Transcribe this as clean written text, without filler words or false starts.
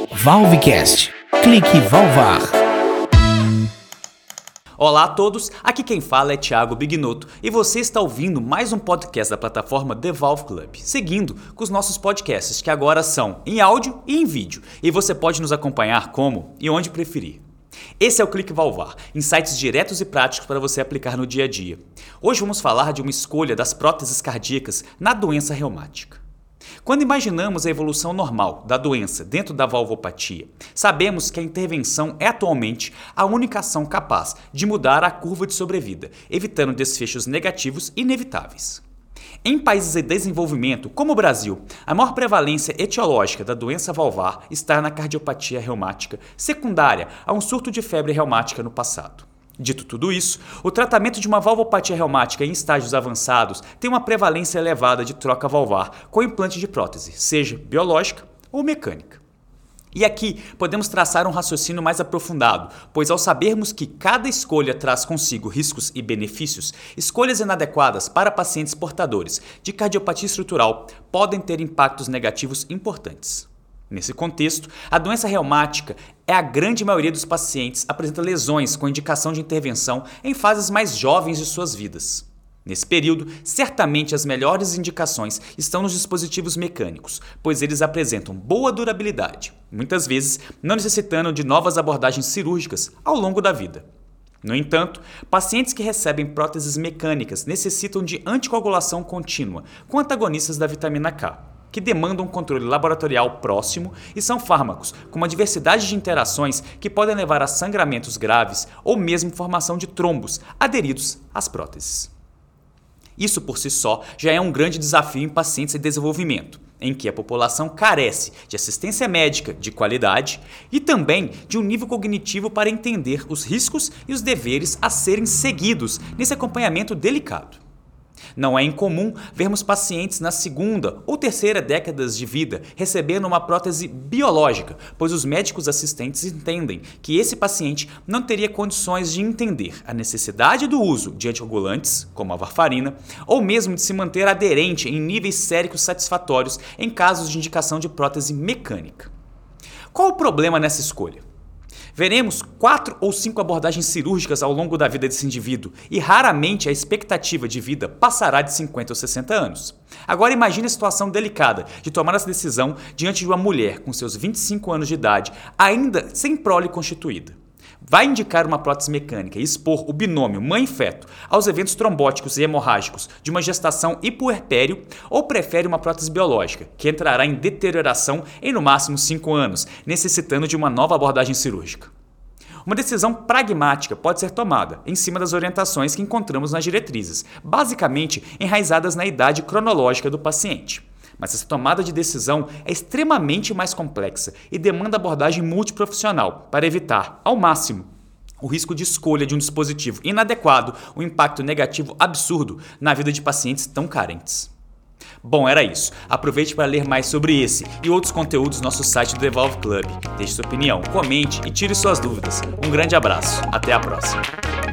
Valvecast. Clique Valvar. Olá a todos, aqui quem fala é Thiago Bignoto e você está ouvindo mais um podcast da plataforma The Valve Club, seguindo com os nossos podcasts que agora são em áudio e em vídeo, e você pode nos acompanhar como e onde preferir. Esse é o Clique Valvar, insights diretos e práticos para você aplicar no dia a dia. Hoje vamos falar de uma escolha das próteses cardíacas na doença reumática. Quando imaginamos a evolução normal da doença dentro da valvopatia, sabemos que a intervenção é atualmente a única ação capaz de mudar a curva de sobrevida, evitando desfechos negativos inevitáveis. Em países em desenvolvimento, como o Brasil, a maior prevalência etiológica da doença valvar está na cardiopatia reumática, secundária a um surto de febre reumática no passado. Dito tudo isso, o tratamento de uma valvopatia reumática em estágios avançados tem uma prevalência elevada de troca valvar com implante de prótese, seja biológica ou mecânica. E aqui podemos traçar um raciocínio mais aprofundado, pois ao sabermos que cada escolha traz consigo riscos e benefícios, escolhas inadequadas para pacientes portadores de cardiopatia estrutural podem ter impactos negativos importantes. Nesse contexto, a doença reumática a grande maioria dos pacientes apresenta lesões com indicação de intervenção em fases mais jovens de suas vidas. Nesse período, certamente as melhores indicações estão nos dispositivos mecânicos, pois eles apresentam boa durabilidade, muitas vezes não necessitando de novas abordagens cirúrgicas ao longo da vida. No entanto, pacientes que recebem próteses mecânicas necessitam de anticoagulação contínua com antagonistas da vitamina K, que demandam um controle laboratorial próximo e são fármacos com uma diversidade de interações que podem levar a sangramentos graves ou mesmo formação de trombos aderidos às próteses. Isso por si só já é um grande desafio em pacientes em desenvolvimento, em que a população carece de assistência médica de qualidade e também de um nível cognitivo para entender os riscos e os deveres a serem seguidos nesse acompanhamento delicado. Não é incomum vermos pacientes na segunda ou terceira décadas de vida recebendo uma prótese biológica, pois os médicos assistentes entendem que esse paciente não teria condições de entender a necessidade do uso de anticoagulantes, como a varfarina, ou mesmo de se manter aderente em níveis séricos satisfatórios em casos de indicação de prótese mecânica. Qual o problema nessa escolha? Veremos 4 ou 5 abordagens cirúrgicas ao longo da vida desse indivíduo e raramente a expectativa de vida passará de 50 ou 60 anos. Agora imagine a situação delicada de tomar essa decisão diante de uma mulher com seus 25 anos de idade, ainda sem prole constituída. Vai indicar uma prótese mecânica e expor o binômio mãe-feto aos eventos trombóticos e hemorrágicos de uma gestação e puerpério ou prefere uma prótese biológica, que entrará em deterioração em no máximo 5 anos, necessitando de uma nova abordagem cirúrgica? Uma decisão pragmática pode ser tomada em cima das orientações que encontramos nas diretrizes, basicamente enraizadas na idade cronológica do paciente. Mas essa tomada de decisão é extremamente mais complexa e demanda abordagem multiprofissional para evitar, ao máximo, o risco de escolha de um dispositivo inadequado, um impacto negativo absurdo na vida de pacientes tão carentes. Bom, era isso. Aproveite para ler mais sobre esse e outros conteúdos no nosso site do The Valve Club. Deixe sua opinião, comente e tire suas dúvidas. Um grande abraço. Até a próxima.